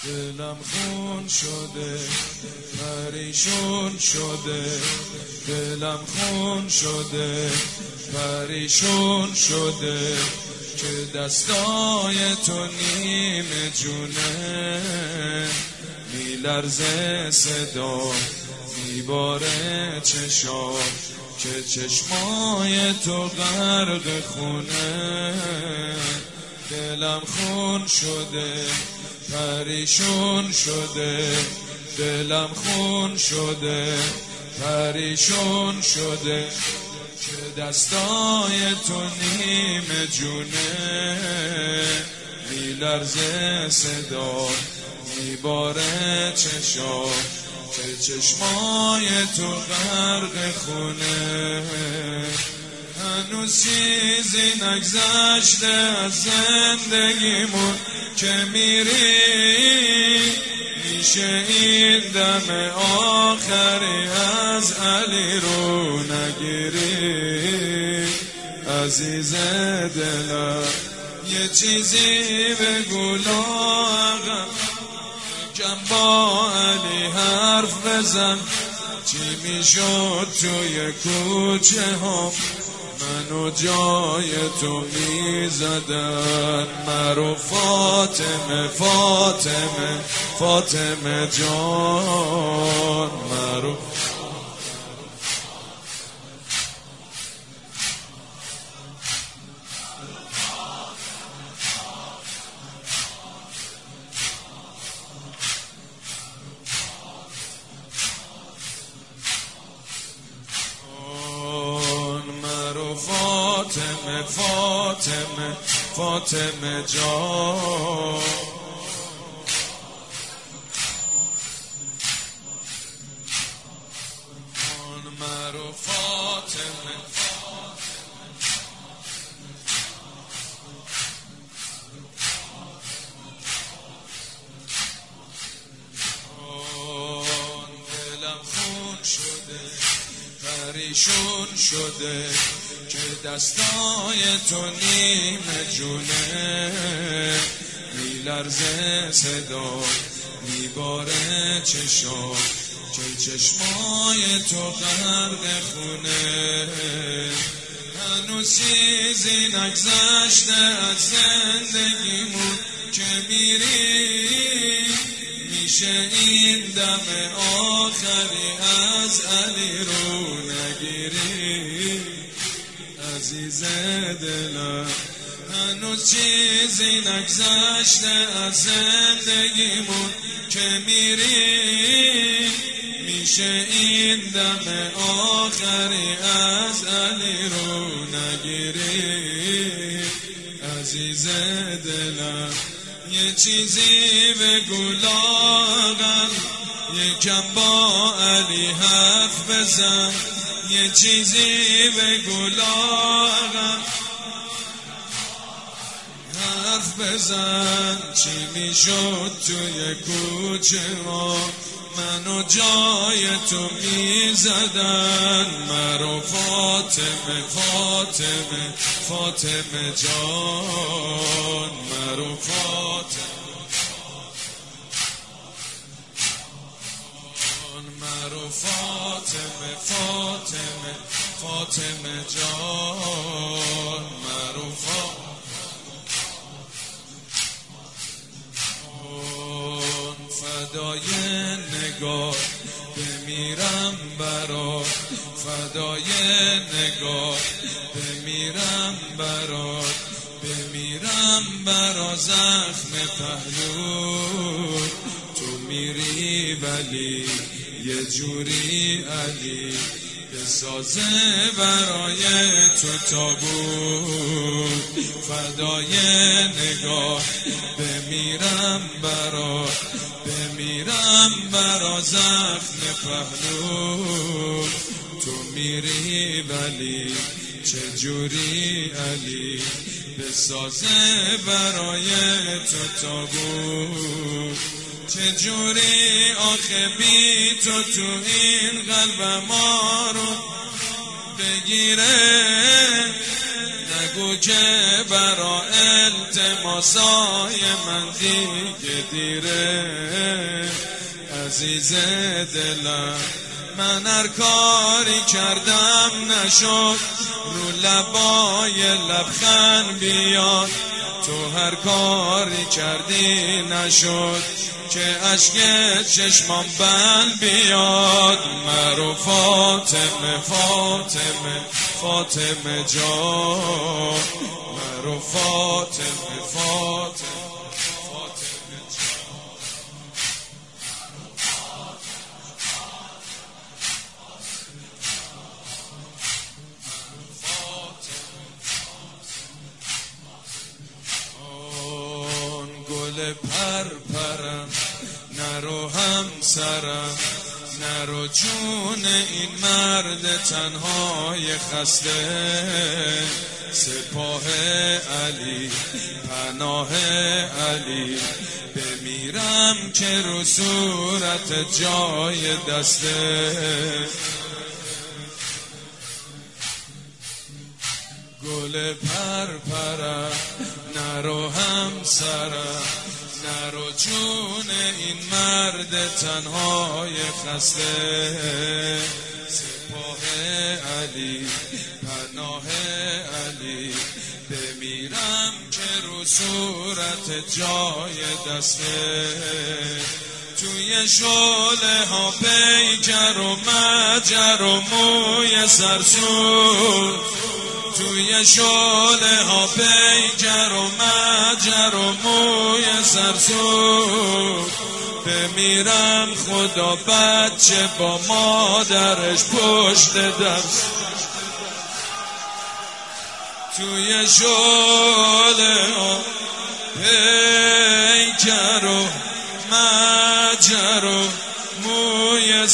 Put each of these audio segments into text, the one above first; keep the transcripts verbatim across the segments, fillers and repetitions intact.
دلم خون شده پریشون شده، دلم خون شده پریشون شده، که دستای تو نیمه جونه، میلرزه صدا میباره چشام، که چشمای تو غرق خونه. دلم خون شده پریشون شده، دلم خون شده پریشون شده، که دستای تو نیمه جونه، میلرزه صدا میباره چشام، که چشمای تو غرق خونه. هنوز چیزی نگذشته از زندگیمون که میری، میشه این دم آخری از علی رو نگیری. عزیز دلم یه چیزی بگو لااقل، کم با علی حرف بزن. چی میشد توی کوچه ها منو جای تو میزدن، مرو فاطمه فاطمه فاطمه جان، مرو فاطمه فاطمه فاطمه جان. مرو فاطمه دلم خون شده پریشون شده، که دستای تو نیمه جونه، میلرزه صدا میباره چشام، که چشمای تو غرق خونه. هنوز چیزی نگذشته از زندگیمون که میری، میشه این دم آخری از علی رو نگیری. عزیز دلم هنوز چیزی نگذشته از زندگیمون که میری، میشه این دم آخری از علی رو نگیری. عزیز دلم یه چیزی بگو لااقل، یکم با علی حرف بزن. یه چیزی بگو لااقل حرف بزن. چی میشد توی کوچه ها منو جای تو میزدن، مرو فاطمه فاطمه فاطمه جان، مرو فاطمه مرو فاطمه فاطمه فاطمه جان، مرو فاطمه فدای نگاه بمیرم برات، فدای نگاه بمیرم برات، بمیرم برا زخم پهلو. تو میری ولی یه جوری علی بسازه برای تو تابوت. فدای نگاه بمیرم برات، بمیرم برا زخم پهلو. تو میری ولی چه جوری علی بسازه برای تو تابوت. چجوری آخه بی تو تو این قلب ما رو بگیره، نگو که برا التماسای من دیگه دیره. عزیز دلم من هر کاری کردم نشد، رو لبای لبخند بیاد. تو هر کاری کردی نشد که اشک چشمام بند بیاد. مرو فاطمه فاطمه فاطمه جان، مرو فاطمه فاطمه فاطمه جان. آن گل پرپرم نرو همسرم، نرو جون این مرد تنهای خسته. سپاه علی پناه علی، بمیرم که رو صورت جای دسته. گل پرپرم نرو همسرم، نرو جون این مرد تنهای خسته. سپاه علی پناه علی، بمیرم که رو صورت جای دسته. توی شعله ها پیکر و مجر و موی سرسود، توی شعله ها پیکر و مجر و موی سرسود. بمیرم خدا بچه با مادرش پشت درس. توی شعله ها پیکر و مجر و موی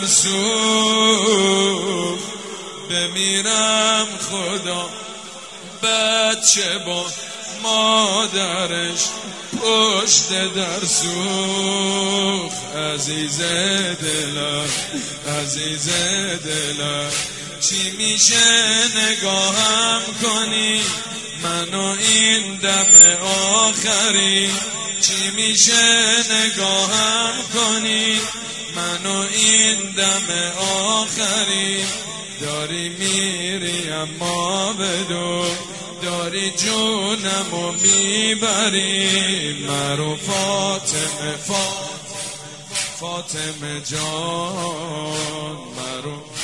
سرسود. بمیرم خدا بچه با مادرش پشت در سوخ. عزیز دلم عزیز دلم، چی میشه نگاهم کنی منو این دم آخری؟ چی میشه نگاهم کنی منو این دم آخری؟ داری میری اما بدون داری جونمو میبری. مرو فاطمه فاطمه فاطمه جان، مرو